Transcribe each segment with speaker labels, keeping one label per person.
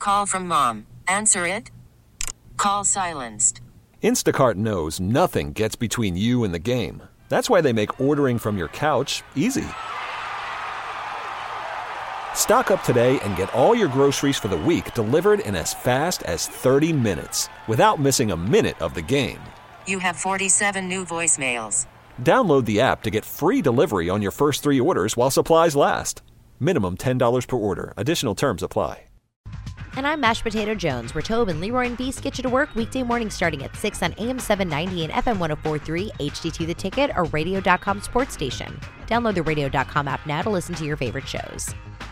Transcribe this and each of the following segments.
Speaker 1: Call from mom. Answer it. Call silenced.
Speaker 2: Instacart knows nothing gets between you and the game. That's why they make ordering from your couch easy. Stock up today and get all your groceries for the week delivered in as fast as 30 minutes without missing a minute of the game.
Speaker 1: You have 47 new voicemails.
Speaker 2: Download the app to get free delivery on your first 3 orders while supplies last. Minimum $10 per order. Additional terms apply.
Speaker 3: And I'm Mashed Potato Jones, where Tobe and Leroy and Beast get you to work weekday mornings starting at 6 on AM 790 and FM 104.3, HD2 The Ticket, or Radio.com sports station. Download the Radio.com app now to listen to your favorite shows.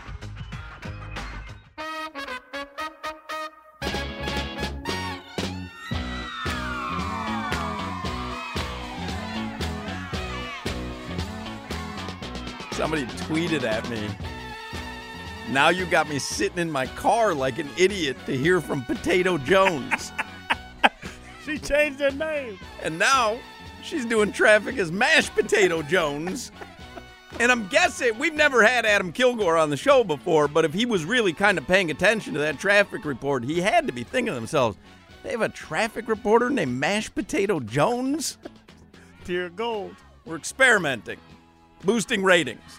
Speaker 4: Somebody tweeted at me, "Now you got me sitting in my car like an idiot to hear from Potato Jones."
Speaker 5: She changed her name.
Speaker 4: And now she's doing traffic as Mashed Potato Jones. And I'm guessing, we've never had Adam Kilgore on the show before, but if he was really kind of paying attention to that traffic report, he had to be thinking to themselves, they have a traffic reporter named Mashed Potato Jones?
Speaker 5: Dear gold.
Speaker 4: We're experimenting. Boosting ratings.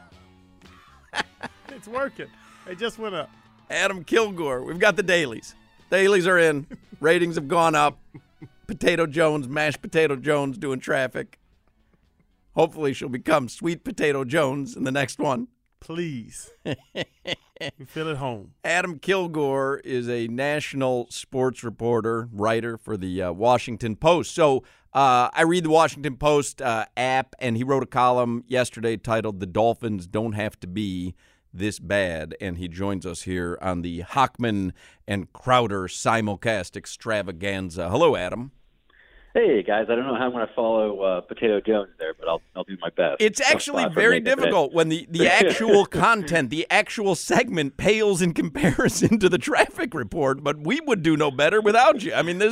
Speaker 5: It's working. It just went up.
Speaker 4: Adam Kilgore. We've got the dailies. Dailies are in. Ratings have gone up. Potato Jones, Mashed Potato Jones doing traffic. Hopefully she'll become Sweet Potato Jones in the next one.
Speaker 5: Please. You feel at home.
Speaker 4: Adam Kilgore is a national sports reporter, writer for the Washington Post. So I read the Washington Post app, and he wrote a column yesterday titled "The Dolphins Don't Have to Be This Bad," and he joins us here on the Hockman and Crowder simulcast extravaganza. Hello, Adam.
Speaker 6: Hey, guys. I don't know how I'm going to follow Potato Jones there, but I'll do my best.
Speaker 4: It's actually very difficult when the actual content, the actual segment pales in comparison to the traffic report, but we would do no better without you. I mean,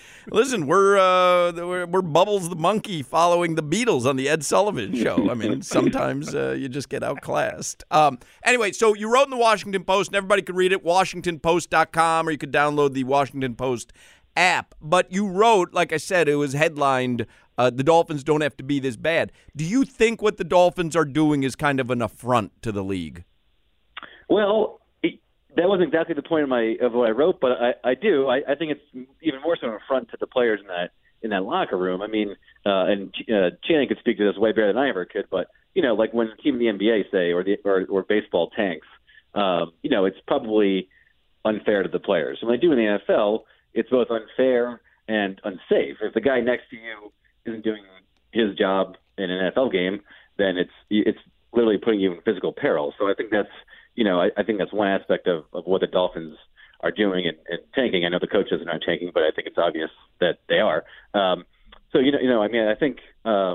Speaker 4: we're Bubbles the monkey following the Beatles on the Ed Sullivan Show. I mean, sometimes you just get outclassed. Anyway, so you wrote in the Washington Post, and everybody could read it, WashingtonPost.com, or you could download the Washington Post app, but you wrote, like I said, it was headlined, "The Dolphins don't have to be this bad." Do you think what the Dolphins are doing is kind of an affront to the league?
Speaker 6: Well, that wasn't exactly the point of what I wrote, but I do. I think it's even more so an affront to the players in that locker room. I mean, and Channing could speak to this way better than I ever could, but like when a team in the NBA say or baseball tanks, it's probably unfair to the players. And when they do in the NFL, it's both unfair and unsafe. If the guy next to you isn't doing his job in an NFL game, then it's literally putting you in physical peril. So I think that's I think that's one aspect of what the Dolphins are doing and tanking. I know the coaches are not tanking, but I think it's obvious that they are. I mean, I think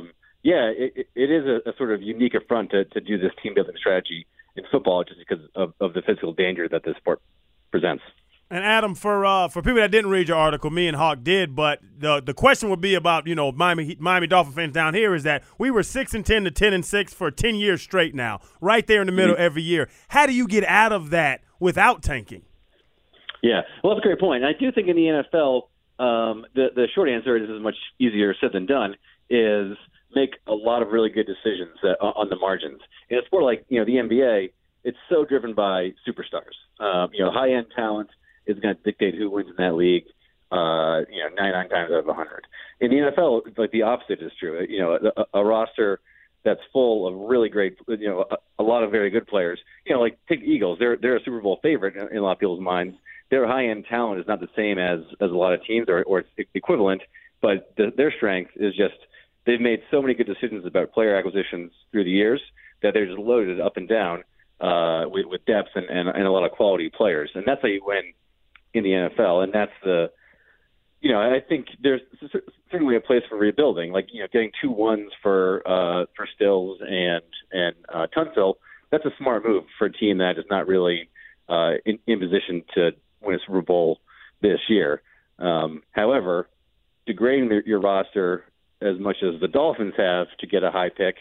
Speaker 6: it is a sort of unique affront to do this team building strategy in football just because of the physical danger that this sport presents.
Speaker 5: And Adam, for people that didn't read your article, me and Hawk did, but the question would be about Miami Dolphin fans down here is that we were 6-10 to 10-6 for 10 years straight now, right there in the middle every year. How do you get out of that without tanking?
Speaker 6: Yeah, well, that's a great point. And I do think in the NFL, the short answer is much easier said than done. Is make a lot of really good decisions on the margins. In a sport like the NBA, it's so driven by superstars. High end talent is going to dictate who wins in that league, 99 times out of 100. In the NFL, like the opposite is true. A roster that's full of really great, a lot of very good players. Like take the Eagles. They're a Super Bowl favorite in a lot of people's minds. Their high-end talent is not the same as a lot of teams or it's equivalent, but their strength is just they've made so many good decisions about player acquisitions through the years that they're just loaded up and down with depth and a lot of quality players. And that's how you win in the NFL, and that's I think there's certainly a place for rebuilding, like getting 2 1s for Stills and Tunsil. That's a smart move for a team that is not really in position to win a Super Bowl this year. However, degrading your roster as much as the Dolphins have to get a high pick.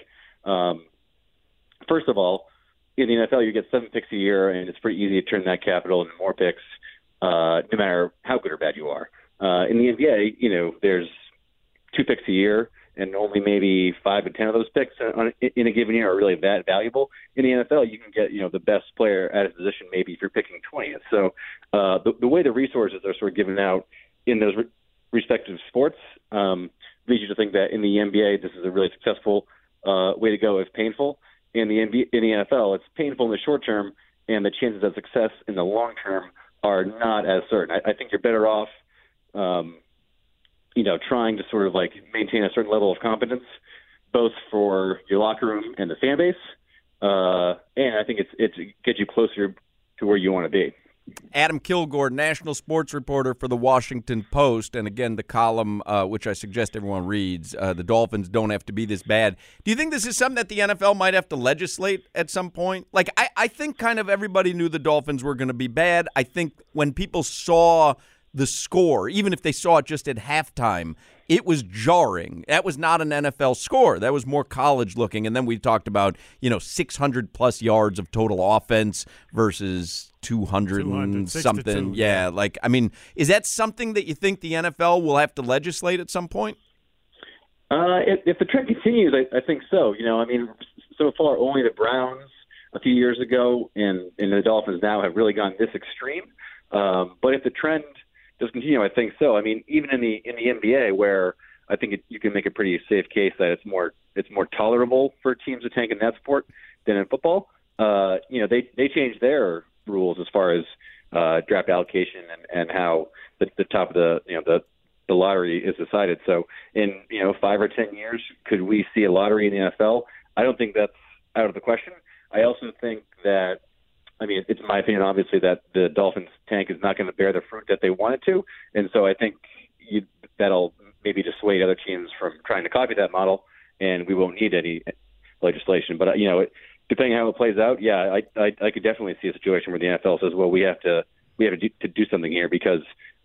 Speaker 6: First of all, in the NFL, you get 7 picks a year, and it's pretty easy to turn that capital into more picks no matter how good or bad you are. In the NBA, there's 2 picks a year, and only maybe 5 to 10 of those picks in a given year are really that valuable. In the NFL, you can get the best player at a position maybe if you're picking 20th. So the way the resources are sort of given out in those respective sports leads you to think that in the NBA this is a really successful way to go if painful. In the NFL, it's painful in the short term, and the chances of success in the long term are not as certain. I think you're better off trying to sort of like maintain a certain level of competence, both for your locker room and the fan base. And I think it gets you closer to where you want to be.
Speaker 4: Adam Kilgore, national sports reporter for the Washington Post. And again, the column, which I suggest everyone reads, the Dolphins don't have to be this bad. Do you think this is something that the NFL might have to legislate at some point? Like, I think kind of everybody knew the Dolphins were going to be bad. I think when people saw the score, even if they saw it just at halftime, it was jarring. That was not an NFL score. That was more college looking. And then we talked about, 600 plus yards of total offense versus 200 and something. Yeah. Is that something that you think the NFL will have to legislate at some point?
Speaker 6: If the trend continues, I think so. So far only the Browns a few years ago and the Dolphins now have really gone this extreme. But if the trend does continue, I think so. Even in the NBA, where I think you can make a pretty safe case that it's more tolerable for teams to tank in that sport than in football. They changed their rules as far as draft allocation and how the top of the lottery is decided. So in 5 or 10 years, could we see a lottery in the NFL? I don't think that's out of the question. I also think that. It's my opinion, obviously, that the Dolphins tank is not going to bear the fruit that they wanted to. And so I think that'll maybe dissuade other teams from trying to copy that model, and we won't need any legislation. But, depending on how it plays out, yeah, I could definitely see a situation where the NFL says, well, we have to do something here because,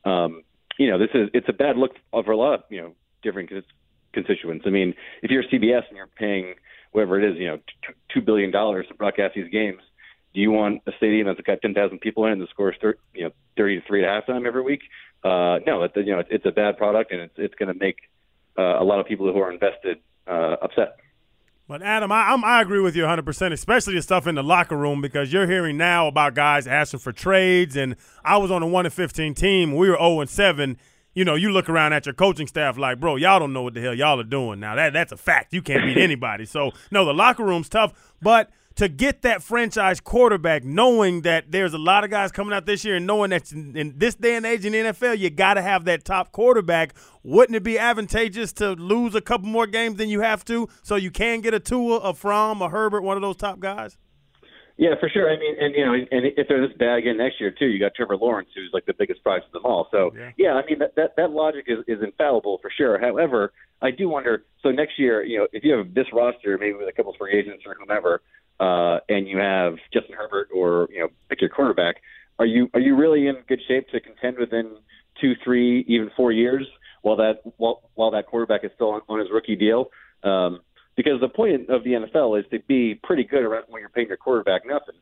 Speaker 6: it's a bad look for a lot of, different constituents. If you're CBS and you're paying whatever it is, $2 billion to broadcast these games, do you want a stadium that's got 10,000 people in it and the score is 30-3 at halftime every week? No, it's a bad product, and it's going to make a lot of people who are invested upset.
Speaker 5: But, Adam, I agree with you 100%, especially the stuff in the locker room, because you're hearing now about guys asking for trades. And I was on a 1-15 team. We were 0-7. You look around at your coaching staff like, bro, y'all don't know what the hell y'all are doing now. That's a fact. You can't beat anybody. So, no, the locker room's tough. But to get that franchise quarterback, knowing that there's a lot of guys coming out this year and knowing that in this day and age in the NFL, you got to have that top quarterback, wouldn't it be advantageous to lose a couple more games than you have to so you can get a Tua, a Fromm, a Herbert, one of those top guys?
Speaker 6: Yeah, for sure. And if they're this bad again next year too, you got Trevor Lawrence, who's like the biggest prize of them all. So that logic is infallible for sure. However, I do wonder. So next year, if you have this roster, maybe with a couple of free agents or whomever, and you have Justin Herbert or pick your quarterback, are you really in good shape to contend within 2, 3, even 4 years while that quarterback is still on his rookie deal? Because the point of the NFL is to be pretty good around when you're paying your quarterback nothing.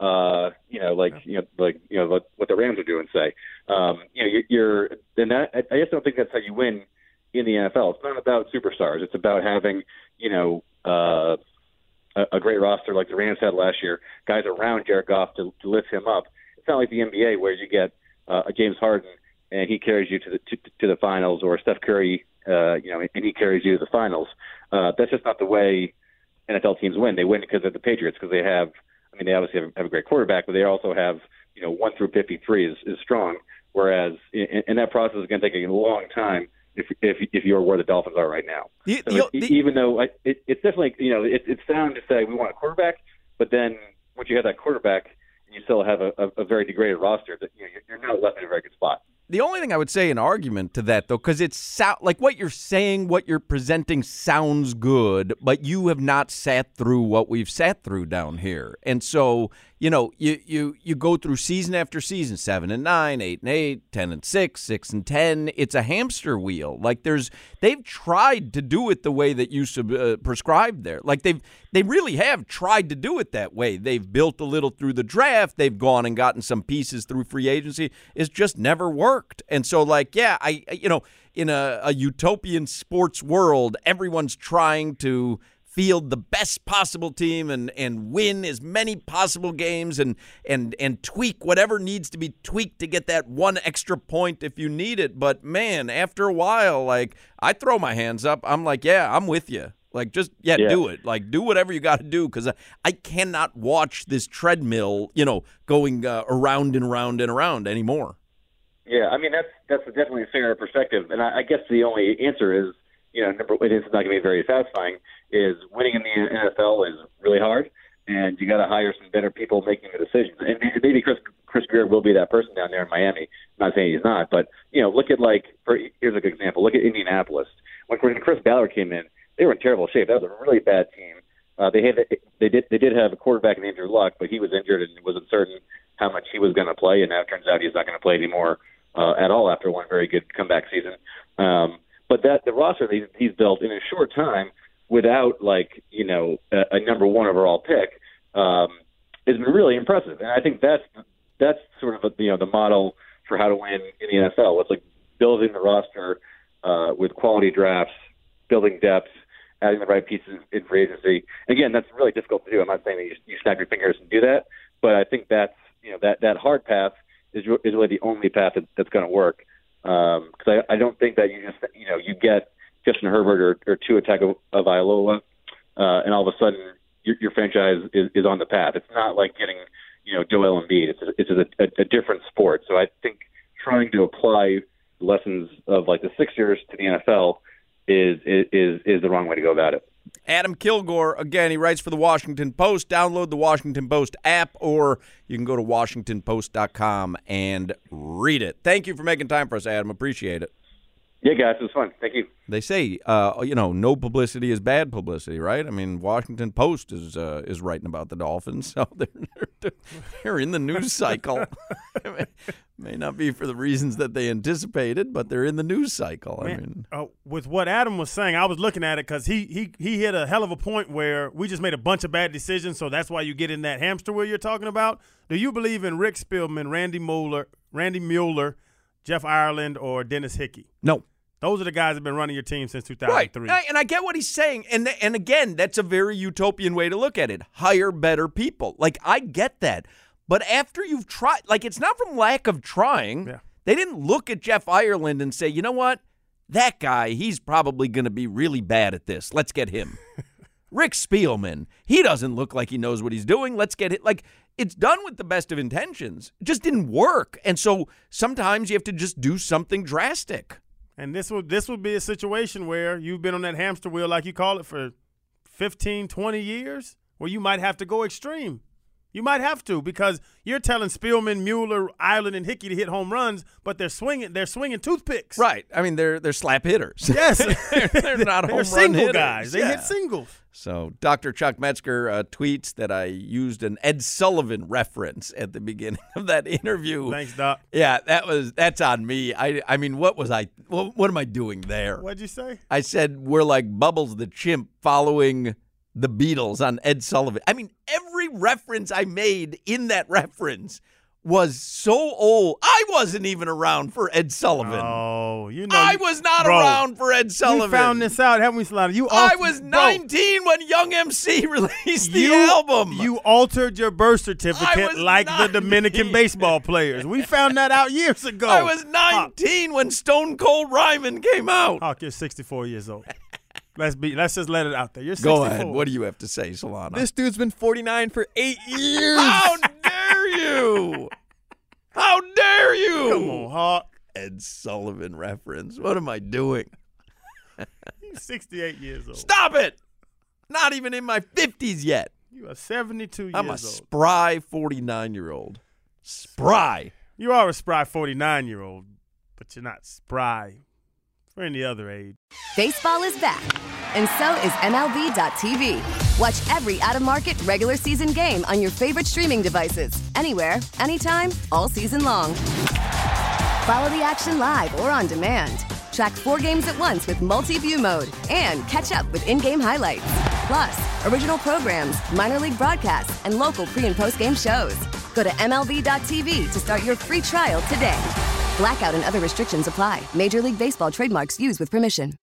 Speaker 6: What the Rams are doing, say. I just don't think that's how you win in the NFL. It's not about superstars. It's about having a great roster like the Rams had last year, guys around Jared Goff to lift him up. It's not like the NBA where you get a James Harden and he carries you to the finals, or Steph Curry, and he carries you to the finals. That's just not the way NFL teams win. They win because they're the Patriots, because they obviously have a great quarterback, but they also have 1 through 53 is strong. Whereas in that process is going to take a long time if you're where the Dolphins are right now. Even though it's definitely it's sound to say we want a quarterback, but then once you have that quarterback, you still have a very degraded roster that you're not left in a very good spot.
Speaker 4: The only thing I would say in argument to that, though, because it's like what you're saying, what you're presenting sounds good, but you have not sat through what we've sat through down here. And so you go through season after season, 7-9, 8-8, 10-6, 6-10. It's a hamster wheel. Like they've tried to do it the way that you prescribed there. Like they really have tried to do it that way. They've built a little through the draft. They've gone and gotten some pieces through free agency. It's just never worked. And so, like, yeah, in a utopian sports world, everyone's trying to field the best possible team and win as many possible games and tweak whatever needs to be tweaked to get that one extra point if you need it. But, man, after a while, like, I throw my hands up. I'm like, yeah, I'm with you. Like, just, do it. Like, do whatever you got to do because I cannot watch this treadmill, going around and around and around anymore.
Speaker 6: Yeah, I mean, that's definitely a fair perspective. And I guess the only answer is, it's not going to be very satisfying, is winning in the NFL is really hard, and you got to hire some better people making the decisions. And maybe Chris Grier will be that person down there in Miami. I'm not saying he's not, but, look at, here's a good example. Look at Indianapolis. When Chris Ballard came in, they were in terrible shape. That was a really bad team. They did have a quarterback named Andrew Luck, but he was injured and it was uncertain how much he was going to play, and now it turns out he's not going to play anymore at all after one very good comeback season. But the roster that he's built in a short time without a number one overall pick has been really impressive, and I think that's sort of the model for how to win in the NFL. It's like building the roster with quality drafts, building depth, adding the right pieces in free agency. Again, that's really difficult to do. I'm not saying that you snap your fingers and do that, but I think that's that hard path is really the only path that's going to work. Because I don't think that you get Justin Herbert or Tua Tagovailoa, and all of a sudden your franchise is on the path. It's not like getting Joel Embiid. It's a different sport. So I think trying to apply lessons of the Sixers to the NFL is the wrong way to go about it.
Speaker 4: Adam Kilgore, again, he writes for the Washington Post. Download the Washington Post app, or you can go to WashingtonPost.com and read it. Thank you for making time for us, Adam. Appreciate it.
Speaker 6: Yeah, guys, it was fun. Thank you.
Speaker 4: They say, no publicity is bad publicity, right? I mean, Washington Post is writing about the Dolphins, so they're in the news cycle. May not be for the reasons that they anticipated, but they're in the news cycle.
Speaker 5: Man, with what Adam was saying, I was looking at it because he hit a hell of a point where we just made a bunch of bad decisions, so that's why you get in that hamster wheel you're talking about. Do you believe in Rick Spielman, Randy Mueller, Jeff Ireland, or Dennis Hickey?
Speaker 4: No.
Speaker 5: Those are the guys that have been running your team since 2003.
Speaker 4: Right, and I get what he's saying. And again, that's a very utopian way to look at it. Hire better people. I get that. But after you've tried, it's not from lack of trying.
Speaker 5: Yeah.
Speaker 4: They didn't look at Jeff Ireland and say, you know what? That guy, he's probably going to be really bad at this. Let's get him. Rick Spielman, he doesn't look like he knows what he's doing. Let's get it. It's done with the best of intentions. It just didn't work. And so sometimes you have to just do something drastic.
Speaker 5: And this would be a situation where you've been on that hamster wheel, like you call it, for 15, 20 years, where you might have to go extreme. You might have to, because you're telling Spielman, Mueller, Ireland, and Hickey to hit home runs, but they're swinging toothpicks.
Speaker 4: Right. I mean, they're slap hitters.
Speaker 5: Yes.
Speaker 4: they're not home run
Speaker 5: single
Speaker 4: hitters.
Speaker 5: guys. They hit singles.
Speaker 4: So Dr. Chuck Metzger tweets that I used an Ed Sullivan reference at the beginning of that interview.
Speaker 5: Thanks, Doc.
Speaker 4: Yeah, that's on me. I mean, what am I doing there?
Speaker 5: What'd you say?
Speaker 4: I said we're like Bubbles the chimp following the Beatles on Ed Sullivan. I mean, every reference I made in that reference was so old. I wasn't even around for Ed Sullivan.
Speaker 5: Oh,
Speaker 4: I was not around for Ed Sullivan.
Speaker 5: You found this out, haven't we, Slaughter?
Speaker 4: I was 19 when Young MC released the album.
Speaker 5: You altered your birth certificate like the Dominican baseball players. We found that out years ago.
Speaker 4: I was 19 when Stone Cold Ryman came out.
Speaker 5: Hawk, you're 64 years old. Let's just let it out there. You're 64.
Speaker 4: Go ahead. What do you have to say, Solana?
Speaker 7: This dude's been 49 for 8 years.
Speaker 4: How dare you? How dare you?
Speaker 5: Come on, Hawk.
Speaker 4: Ed Sullivan reference. What am I doing?
Speaker 5: He's 68 years old.
Speaker 4: Stop it. Not even in my 50s yet.
Speaker 5: You are 72 years old.
Speaker 4: I'm a spry 49-year-old. Spry.
Speaker 5: You are a spry 49-year-old, but you're not spry for any other age.
Speaker 8: Baseball is back, and so is MLB.tv. Watch every out-of-market regular season game on your favorite streaming devices, anywhere, anytime, all season long. Follow the action live or on demand. Track 4 games at once with multi-view mode and catch up with in-game highlights. Plus, original programs, minor league broadcasts, and local pre- and post-game shows. Go to MLB.tv to start your free trial today. Blackout and other restrictions apply. Major League Baseball trademarks used with permission.